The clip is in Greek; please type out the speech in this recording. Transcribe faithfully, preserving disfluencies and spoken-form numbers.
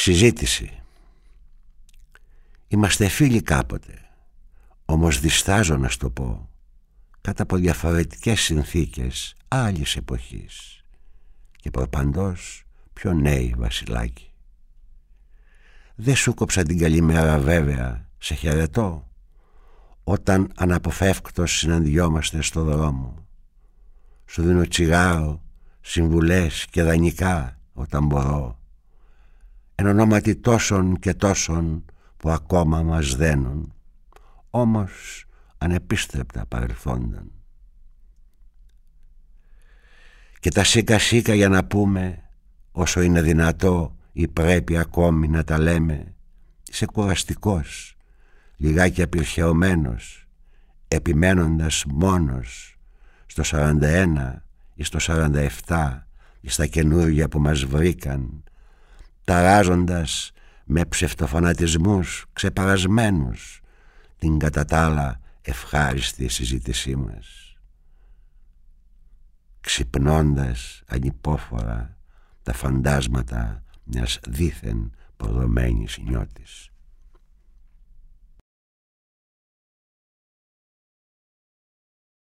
Συζήτηση. Είμαστε φίλοι κάποτε, όμως διστάζω να στο πω, κάτω από διαφορετικές συνθήκες άλλης εποχής και προπαντός πιο νέοι, βασιλάκι. Δεν σου κόψα την καλημέρα βέβαια, σε χαιρετώ, όταν αναποφεύκτως συναντιόμαστε στο δρόμο. Σου δίνω τσιγάρο, συμβουλές και δανεικά όταν μπορώ, εν ονόματι τόσων και τόσων που ακόμα μας δένουν, όμως ανεπίστρεπτα παρελθόνταν. Και τα σίκα σίκα για να πούμε, όσο είναι δυνατό ή πρέπει ακόμη να τα λέμε, είσαι κουραστικός, λιγάκι απειρχαιωμένος, επιμένοντας μόνος στο σαράντα ένα ή στο σαράντα επτά ή στα καινούργια που μας βρήκαν, ταράζοντας με ψευτοφανατισμούς ξεπαρασμένους την κατά τ' άλλα ευχάριστη συζήτησή μας, ξυπνώντας ανυπόφορα τα φαντάσματα μιας δήθεν προδομένης νιώτης.